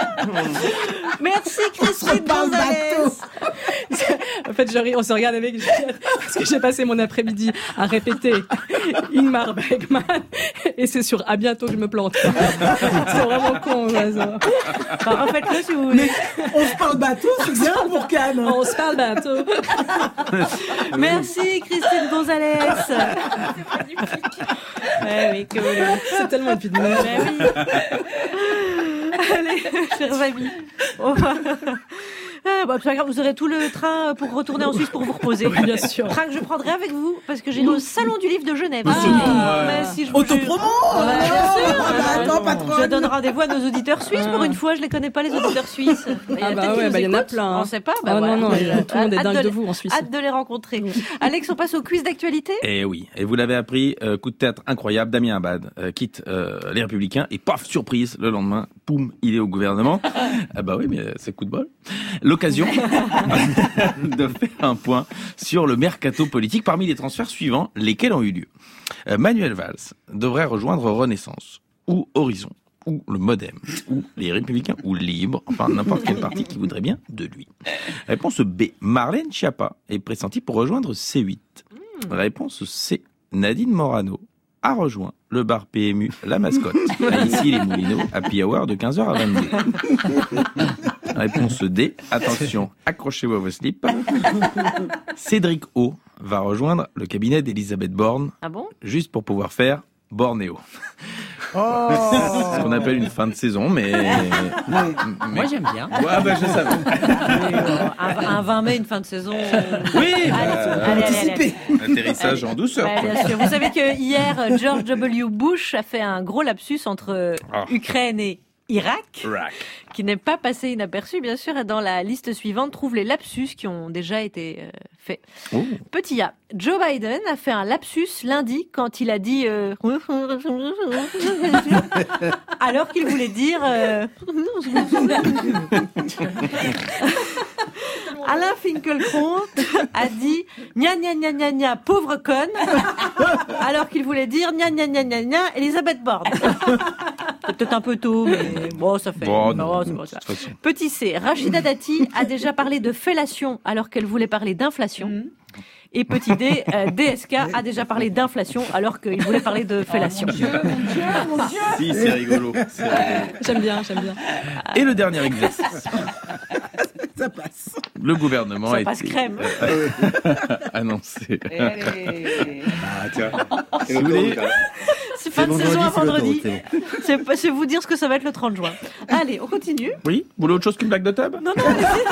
Merci Christine Gonzalez. En fait, je ris, on se regarde avec Juliette, parce que j'ai passé mon après-midi à répéter Ingmar Bergman, et c'est sur à bientôt que je me plante. C'est vraiment con, ça. Enfin, refaites-le si vous voulez. Mais on se parle bateau, c'est bien pour Cannes. On se parle bateau. Merci Christine Gonzalez. Ouais, oui, que voulez-vous. C'est tellement une fille de merde. Ouais, oui. Allez, chers amis. On va... Ah, bah, c'est pas grave, vous aurez tout le train pour retourner en Suisse pour vous reposer. Oui, bien sûr. Train que je prendrai avec vous parce que j'irai au salon du livre de Genève. Ah, mais si je vous autopromo. jure- Ouais, bien sûr. Ah, bah, attends, patronne. Je donne rendez-vous à nos auditeurs suisses. Pour une fois, je les connais pas les auditeurs suisses. Il y en a Ah bah peut-être qui ouais, nous bah, il y en a écoutent. plein, hein. On sait pas. Ah non, non, Mais, tout le monde est hâte dingue de de les- vous en Suisse. Hâte de les rencontrer. Alex, on passe au quiz d'actualité. Eh oui, et vous l'avez appris, euh, coup de théâtre incroyable, Damien Abad euh, quitte euh, les Républicains et paf, surprise, le lendemain, poum, il est au gouvernement. Ah bah oui, mais euh, c'est coup de bol. L'occasion de faire un point sur le mercato politique parmi les transferts suivants, lesquels ont eu lieu. Euh, Manuel Valls devrait rejoindre Renaissance, ou Horizon, ou le Modem, ou les Républicains, ou Libre, enfin n'importe quel parti qui voudrait bien de lui. Réponse B, Marlène Schiappa est pressentie pour rejoindre C huit. Réponse C, Nadine Morano a rejoint le bar P M U La Mascotte, à ici les Moulineaux, happy hour de quinze heures à vingt-deux. Réponse D, attention, accrochez-vous à vos slips. Cédric O va rejoindre le cabinet d'Elisabeth Borne, Ah bon? juste pour pouvoir faire Bornéo. Oh. C'est ce qu'on appelle une fin de saison, mais... mais... Moi, j'aime bien. Ouais, bah, je savais. Un, un vingt mai, une fin de saison. Oui, Allez, bah, allez, allez, allez. Atterrissage en douceur. Ouais, quoi. bien sûr. Vous savez que hier, George W. Bush a fait un gros lapsus entre Ah. Ukraine et Irak, Rack. qui n'est pas passé inaperçu, bien sûr. Et dans la liste suivante, trouve les lapsus qui ont déjà été euh, faits. Oh. Petit A, Joe Biden a fait un lapsus lundi quand il a dit euh, alors qu'il voulait dire euh, Alain Finkielkraut a dit gna gna gna gna gna pauvre conne alors qu'il voulait dire gna gna gna gna gna Elisabeth Borne. C'est peut-être un peu tôt, mais bon, ça fait. Bon, non, c'est bon, ça. de toute façon. Petit C, Rachida Dati a déjà parlé de fellation alors qu'elle voulait parler d'inflation. Et petit D, euh, D S K a déjà parlé d'inflation alors qu'il voulait parler de fellation. Si, c'est rigolo. c'est rigolo. J'aime bien, j'aime bien. Et le dernier exercice. Ça passe. Le gouvernement Ça a passe été crème. euh, annoncé. Ah, tiens. Si vous voulez, C'est fin de vendredi, saison à c'est vendredi. l'autoroute, C'est pas- c'est vous dire ce que ça va être le trente juin. Allez, on continue. oui, vous voulez autre chose qu'une blague de tub? Non, non,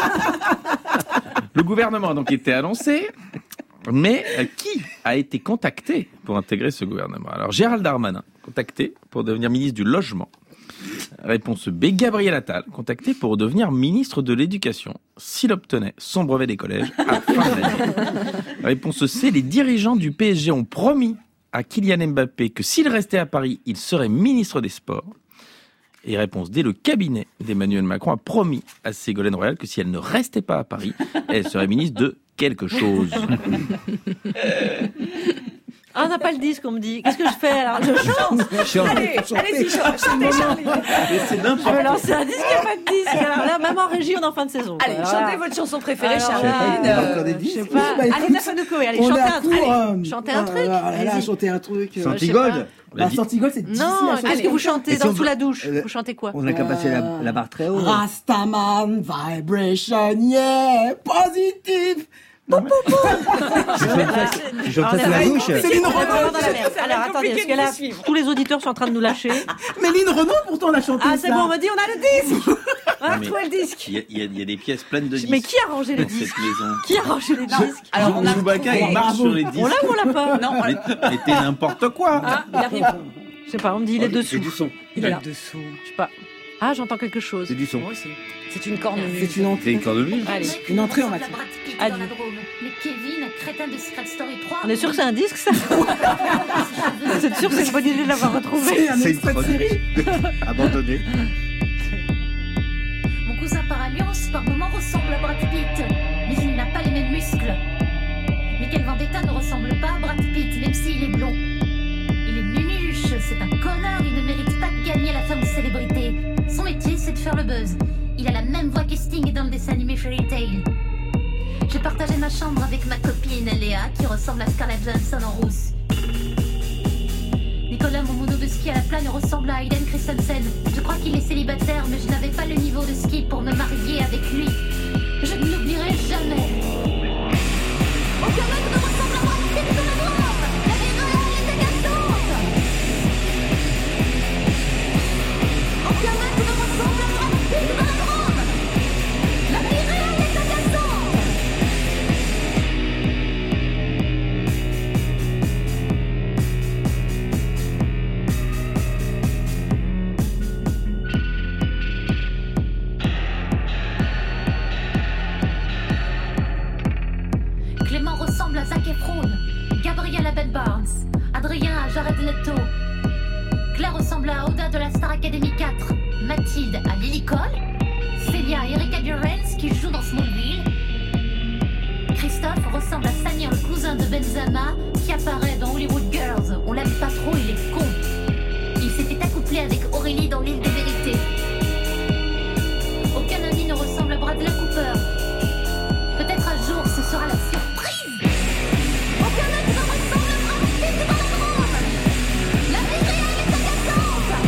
Le gouvernement a donc été annoncé, mais euh, qui a été contacté pour intégrer ce gouvernement? Alors, Gérald Darmanin, contacté pour devenir ministre du Logement. Réponse B, Gabriel Attal, contacté pour devenir ministre de l'Éducation, s'il obtenait son brevet des collèges à fin d'année. Réponse C, les dirigeants du P S G ont promis à Kylian Mbappé que s'il restait à Paris, il serait ministre des Sports. Et réponse D, le cabinet d'Emmanuel Macron a promis à Ségolène Royal que si elle ne restait pas à Paris, elle serait ministre de quelque chose. Ah, on n'a pas le disque, on me dit. Qu'est-ce que je fais alors? Je chante. Chante. Allez, allez-y, chantez, Charlie. Mais c'est Je n'importe vais lancer un disque, il n'y a pas de disque. Alors là, même en régie, on est en fin de saison. Allez, Alors, chantez voilà. votre chanson préférée, Alors Charlie. là, Il y a euh, encore des je disques. sais pas. Bah, Allez, écoute, Nafanouko, allez, on chantez est à un truc. court, euh, Chantez un truc. euh, Là, là, Allez-y. chanter un truc. euh, je sais Santigold. Bah, Santigold, c'est difficile Non, à chanter. qu'est-ce que vous chantez Et si dans on sous peut- la douche? Euh, Vous chantez quoi? On n'a qu'à passer la, la barre très haut. Rastaman vibration, yeah, positive. Tu chantes ça, tu chantes ça sous la douche. Céline On est Renaud. vraiment dans la merde. Alors attendez, parce que là, tous les auditeurs sont en train de nous lâcher. Mais Lynn Renaud, pourtant, on a chanté Ah, c'est ça. bon, on m'a dit, on a le disque. On a Mais- trouvé le disque. Il y, a, il y a- il y a des pièces pleines de disques. Mais qui a rangé les dans cette disques? maison. Qui a rangé les disques? Alors, on a Chewbacca, il retrouvé- marche sur les disques. On l'a ou on l'a pas? Non, on l'a- Mais- Mettez n'importe quoi. Ah, il arrive. Je sais pas, on me dit il est dessous. C'est du son. Il est là. Dessous. Je sais pas. Ah, j'entends quelque chose. C'est du son. Moi aussi. C'est une cornemuse. C'est une C'est entrée. une cornemuse. Allez. Une entrée en matière. Adieu. Mais Kevin, crétin de Secret Story trois. On est sûr que c'est un disque, ça? Vous êtes sûr que c'est une bonne idée de l'avoir retrouvé? C'est un C'est une extrait de série. cornemuse. Abandonné. Mon cousin par alliance, par moments ressemble à Brad Pitt, mais il n'a pas les mêmes muscles. Michael Vendetta ne ressemble pas à Brad Pitt, même s'il est blond. Il est nunuche, c'est un connard, il ne mérite pas de gagner la femme de célébrité. Son métier, c'est de faire le buzz. Il a la même voix que Sting dans le dessin animé Fairy Tail. J'ai partagé ma chambre avec ma copine Léa, qui ressemble à Scarlett Johansson en rousse. Nicolas, mon mono de ski à la plane, ressemble à Hayden Christensen. Je crois qu'il est célibataire, mais je n'avais pas le niveau de ski pour me marier avec lui. Je ne l'oublierai jamais. Aucun mec ne ressemble à moi, c'est dans la drogue. La vie réelle est agaçante. Aucun mec ne ressemble à moi, c'est dans la drogue. La vie réelle est agaçante. Clément ressemble à Zac Efron, Gabriel à Ben Barnes, Adrien à Jared Leto, Claire ressemble à Oda de la Star Academy quatre, Mathilde à Lily Cole, Célia à Erika Durance qui joue dans Smallville, Christophe ressemble à Samir, le cousin de Benzema qui apparaît dans Hollywood Girls. On l'aime pas trop, il est con. Il s'était accouplé avec Aurélie dans l'île des vérités. Aucun ami ne ressemble à Bradley Cooper. Peut-être un jour, ce sera la surprise. Aucun mec ne ressemble à Brad Pitt dans la drôme. La vie réelle est agaçante.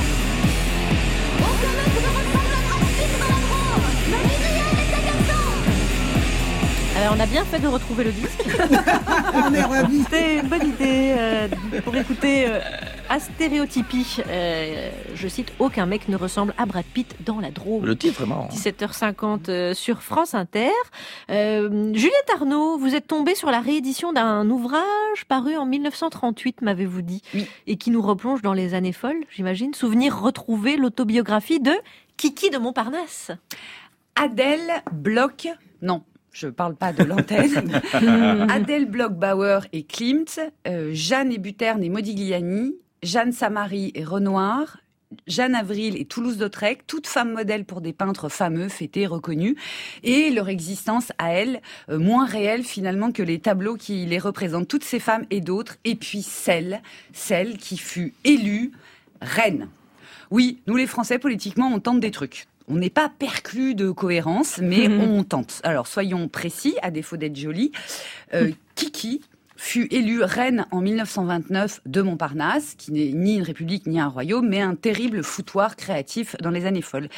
Aucun mec ne ressemble à Brad Pitt dans la drôme. La vie réelle est agaçante. Alors, on a bien fait de retrouver le disque. On est ravis. C'était une bonne idée euh, pour écouter euh, Astéréotypie. Euh, je cite, aucun mec ne ressemble à Brad Pitt dans la Drôme. Le titre est marrant. dix-sept heures cinquante euh, sur France Inter. Euh, Juliette Arnaud, vous êtes tombée sur la réédition d'un ouvrage paru en mille neuf cent trente-huit, m'avez-vous dit, Oui. et qui nous replonge dans les années folles, j'imagine. Souvenir retrouvé, l'autobiographie de Kiki de Montparnasse. Adèle Bloch, non, je parle pas de l'antenne. Adèle Bloch-Bauer et Klimt, euh, Jeanne Hébuterne et Modigliani, Jeanne Samary et Renoir, Jeanne Avril et Toulouse-Lautrec, toutes femmes modèles pour des peintres fameux, fêtés, reconnus, et leur existence à elles, euh, moins réelle finalement que les tableaux qui les représentent, toutes ces femmes et d'autres, et puis celle, celle qui fut élue reine. Oui, nous les Français, politiquement, on tente des trucs. On n'est pas perclus de cohérence, mais on tente. Alors, soyons précis, à défaut d'être jolis. Euh, Kiki fut élue reine en mille neuf cent vingt-neuf de Montparnasse, qui n'est ni une république ni un royaume, mais un terrible foutoir créatif dans les années folles.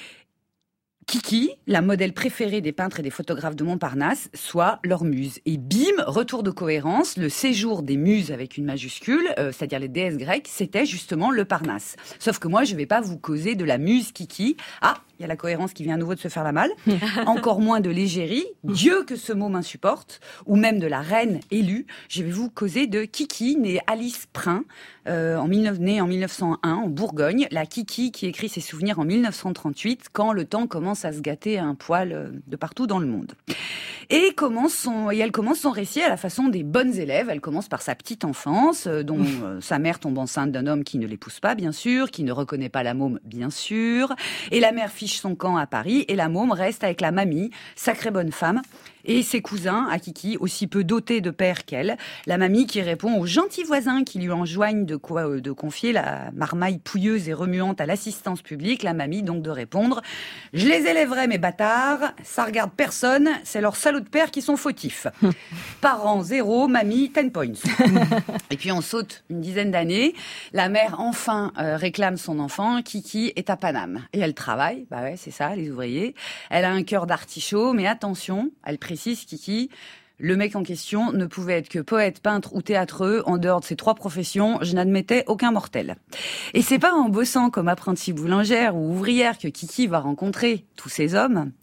Kiki, la modèle préférée des peintres et des photographes de Montparnasse, soit leur muse. Et bim, retour de cohérence, le séjour des muses avec une majuscule, euh, c'est-à-dire les déesses grecques, c'était justement le Parnasse. Sauf que moi, je ne vais pas vous causer de la muse Kiki. Ah, il y a la cohérence qui vient à nouveau de se faire la malle. Encore moins de l'égérie, Dieu que ce mot m'insupporte, ou même de la reine élue. Je vais vous causer de Kiki, née Alice Prin, euh, en mille neuf, née en mille neuf cent un, en Bourgogne. La Kiki qui écrit ses souvenirs en mille neuf cent trente-huit, quand le temps commence à se gâter à un poil de partout dans le monde. Et, commence son, et elle commence son récit à la façon des bonnes élèves. Elle commence par sa petite enfance, euh, dont euh, sa mère tombe enceinte d'un homme qui ne l'épouse pas, bien sûr, qui ne reconnaît pas la môme, bien sûr. Et la mère fiche son camp à Paris, et la môme reste avec la mamie, sacrée bonne femme, et ses cousins, à Kiki, aussi peu dotés de père qu'elle. La mamie qui répond aux gentils voisins qui lui enjoignent de, quoi, euh, de confier la marmaille pouilleuse et remuante à l'assistance publique. La mamie donc de répondre « Je les élèverai, mes bâtards, ça regarde personne, c'est leurs salauds de pères qui sont fautifs. » Parents zéro, mamie ten points. Et puis on saute une dizaine d'années. La mère enfin euh, réclame son enfant. Kiki est à Paname. Et elle travaille, bah ouais, c'est ça, les ouvriers. Elle a un cœur d'artichaut, mais attention, elle précise, Kiki, le mec en question ne pouvait être que poète, peintre ou théâtreux. En dehors de ces trois professions, je n'admettais aucun mortel. Et c'est pas en bossant comme apprentie boulangère ou ouvrière que Kiki va rencontrer tous ces hommes.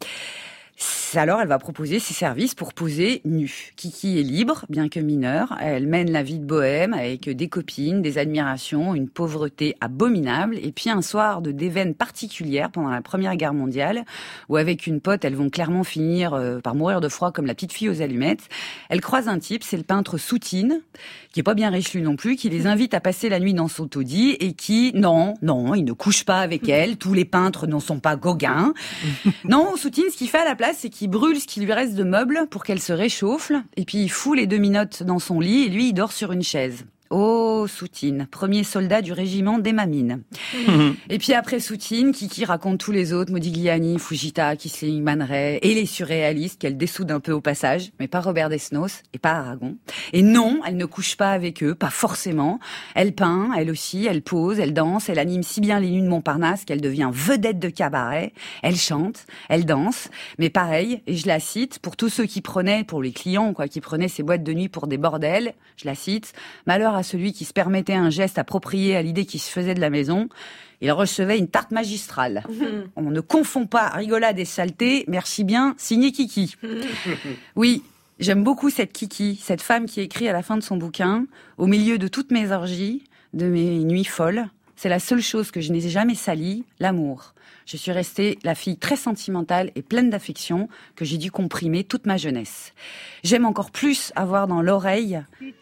Alors, elle va proposer ses services pour poser nue. Kiki est libre, bien que mineure. Elle mène la vie de bohème avec des copines, des admirations, une pauvreté abominable. Et puis un soir de déveine particulière pendant la Première Guerre mondiale, où avec une pote, elles vont clairement finir euh, par mourir de froid comme la petite fille aux allumettes. Elle croise un type, c'est le peintre Soutine, qui est pas bien riche lui non plus, qui les invite à passer la nuit dans son taudis et qui, non, non, il ne couche pas avec elle. Tous les peintres n'en sont pas Gauguin. Non, Soutine, ce qu'il fait à la place, c'est qu'il brûle ce qui lui reste de meubles pour qu'elle se réchauffe, et puis il fout les demi-notes dans son lit, et lui, il dort sur une chaise. Oh, Soutine, premier soldat du régiment des Mamines. Mmh. Et puis après Soutine, Kiki raconte tous les autres, Modigliani, Fujita, Kisling, Man Ray, et les surréalistes qu'elle dessoude un peu au passage, mais pas Robert Desnos et pas Aragon. Et non, elle ne couche pas avec eux, pas forcément. Elle peint, elle aussi, elle pose, elle danse, elle anime si bien les nuits de Montparnasse qu'elle devient vedette de cabaret. Elle chante, elle danse, mais pareil, et je la cite, pour tous ceux qui prenaient, pour les clients, quoi, qui prenaient ces boîtes de nuit pour des bordels, je la cite, malheur à celui qui se permettait un geste approprié à l'idée qui se faisait de la maison, il recevait une tarte magistrale. Mmh. On ne confond pas rigolade et saleté, merci bien, signé Kiki. Oui, j'aime beaucoup cette Kiki, cette femme qui écrit à la fin de son bouquin, au milieu de toutes mes orgies, de mes nuits folles, c'est la seule chose que je n'ai jamais salie, l'amour. Je suis restée la fille très sentimentale et pleine d'affection que j'ai dû comprimer toute ma jeunesse. J'aime encore plus avoir dans l'oreille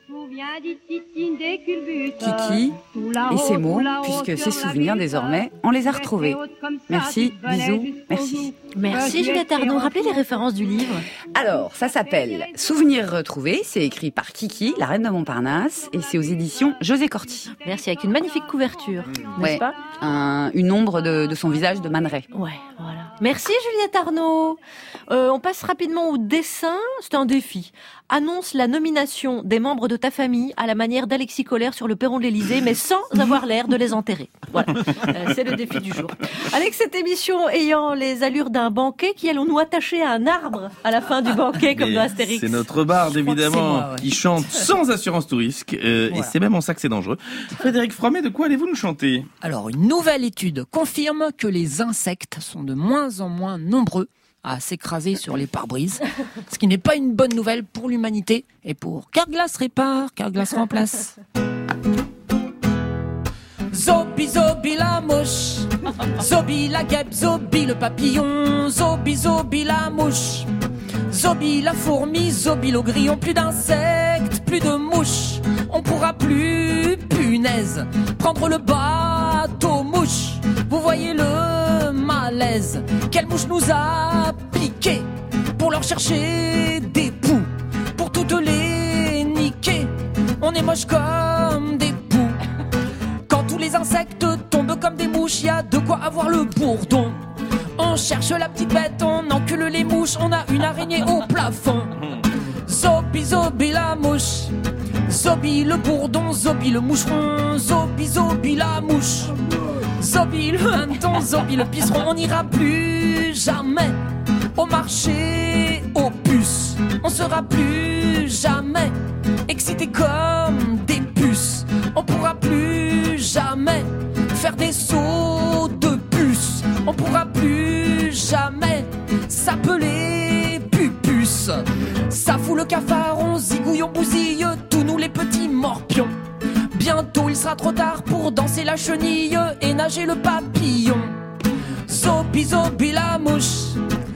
Kiki et ses mots, puisque ses souvenirs, désormais, on les a retrouvés. Merci, bisous, merci. Merci Juliette Arnaud. Rappelez les références du livre. Alors, ça s'appelle Souvenirs retrouvés. C'est écrit par Kiki, la reine de Montparnasse, et c'est aux éditions José Corti. Merci, avec une magnifique couverture, n'est-ce ouais, pas un, une ombre de, de son visage de Man Ray. Ouais, voilà. Merci Juliette Arnaud. Euh, on passe rapidement au dessin. C'est un défi. Annonce la nomination des membres de ta famille à la manière d'Alexis Colère sur le perron de l'Élysée, mais sans avoir l'air de les enterrer. Voilà, euh, c'est le défi du jour. Alex, cette émission ayant les allures d'un banquet, qui allons-nous attacher à un arbre à la fin du banquet, comme dans Astérix? C'est notre barde, évidemment, moi, ouais. qui chante sans assurance tout risque, euh, voilà. Et c'est même en ça que c'est dangereux. Frédéric Fromet, de quoi allez-vous nous chanter? Alors, une nouvelle étude confirme que les insectes sont de moins en moins nombreux à s'écraser sur les pare-brises, ce qui n'est pas une bonne nouvelle pour l'humanité et pour Carglass répare, Carglass remplace. Zobi, Zobi la mouche, Zobi la guêpe, Zobi le papillon, Zobi, Zobi la mouche, Zobi la fourmi, Zobi le grillon, plus d'insectes, plus de mouches, on pourra plus, punaise, prendre le bateau mouche, vous voyez le malaise, quelle mouche nous a piqué, pour leur chercher des poux, pour toutes les niquer, on est moche comme des poux, quand tous les insectes tombent comme des mouches, y a de quoi avoir le bourdon. On cherche la petite bête, on encule les mouches, on a une araignée au plafond. Zobi, Zobi la mouche, Zobi le bourdon, Zobi le moucheron, Zobi, Zobi la mouche, Zobi le hanneton, Zobi le pisseron. On n'ira plus jamais au marché aux puces, on sera plus jamais excités comme des puces, on pourra plus jamais faire des sauts de puces, on pourra plus jamais s'appeler pupus. Ça fout le cafard, on zigouille, on bousille, tous nous les petits morpions. Bientôt il sera trop tard pour danser la chenille et nager le papillon. Zobi, Zobi la mouche, Zobi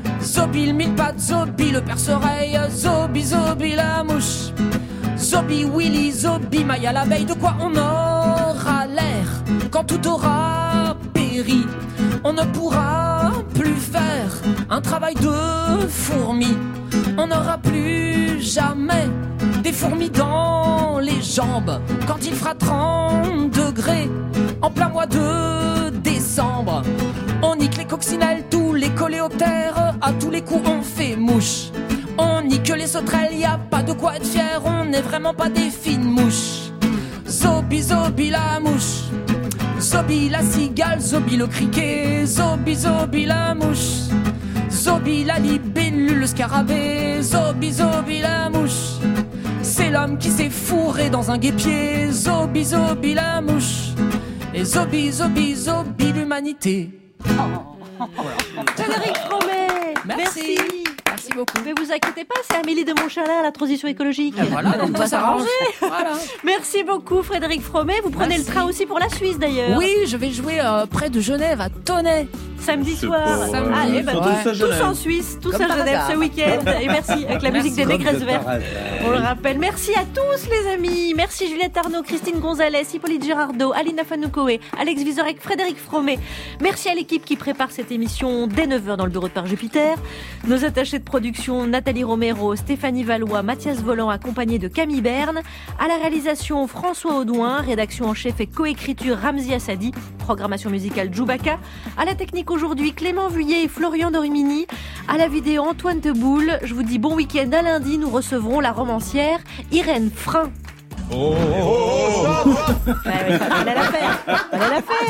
Zobi le mille pattes, Zobi le perce-oreille, Zobi, Zobi la mouche, Zobi Willy, Zobi Maya l'abeille. De quoi on aura l'air quand tout aura péri? On ne pourra plus faire un travail de fourmi. On n'aura plus jamais des fourmis dans les jambes quand il fera trente degrés en plein mois de décembre. On nique les coccinelles, tous les coléoptères, à tous les coups on fait mouche. On nique les sauterelles, y a pas de quoi être fier, on n'est vraiment pas des fines mouches. Zobi, Zobi la mouche, Zobi la cigale, Zobi le criquet, Zobi, Zobi la mouche, Zobi la libellule, le scarabée, Zobi, Zobi la mouche. C'est l'homme qui s'est fourré dans un guêpier, Zobi, Zobi la mouche, et Zobi, Zobi, Zobi l'humanité. Frédéric Fromet, Merci. merci. Merci beaucoup. Mais vous inquiétez pas, c'est Amélie de Montchalin, la transition écologique. Et voilà, on tout va s'arrange. s'arranger. Voilà. Merci beaucoup Frédéric Fromet. Vous prenez Merci. le train aussi pour la Suisse d'ailleurs. Oui, je vais jouer euh, près de Genève, à Tonnet. Samedi C'est soir. beau, Samedi. ouais. Allez, bah, Ouais. tous, Tous à tous Genève. en Suisse, tous Comme à par Genève hasard. ce week-end. Et merci avec la Merci. musique des Comme Négresses de Vertes. par hasard. On le rappelle. Merci à tous les amis. Merci Juliette Arnaud, Christine Gonzalez, Hippolyte Girardot, Alina Fanoukoé, Alex Vizorek, Frédéric Fromet. Merci à l'équipe qui prépare cette émission dès neuf heures dans le bureau de Par Jupiter. Nos attachés de production Nathalie Romero, Stéphanie Valois, Mathias Volant, accompagné de Camille Berne. À la réalisation François Audouin, rédaction en chef et coécriture Ramzi Assadi, programmation musicale Djoubaka. À la technique aujourd'hui Clément Vuillet et Florian Dorimini. À la vidéo Antoine Teboul. Je vous dis bon week-end. À lundi, nous recevrons la romancière Irène Frein. Oh, oh, oh, oh. Ouais, ouais, fallait la faire. Fallait la faire.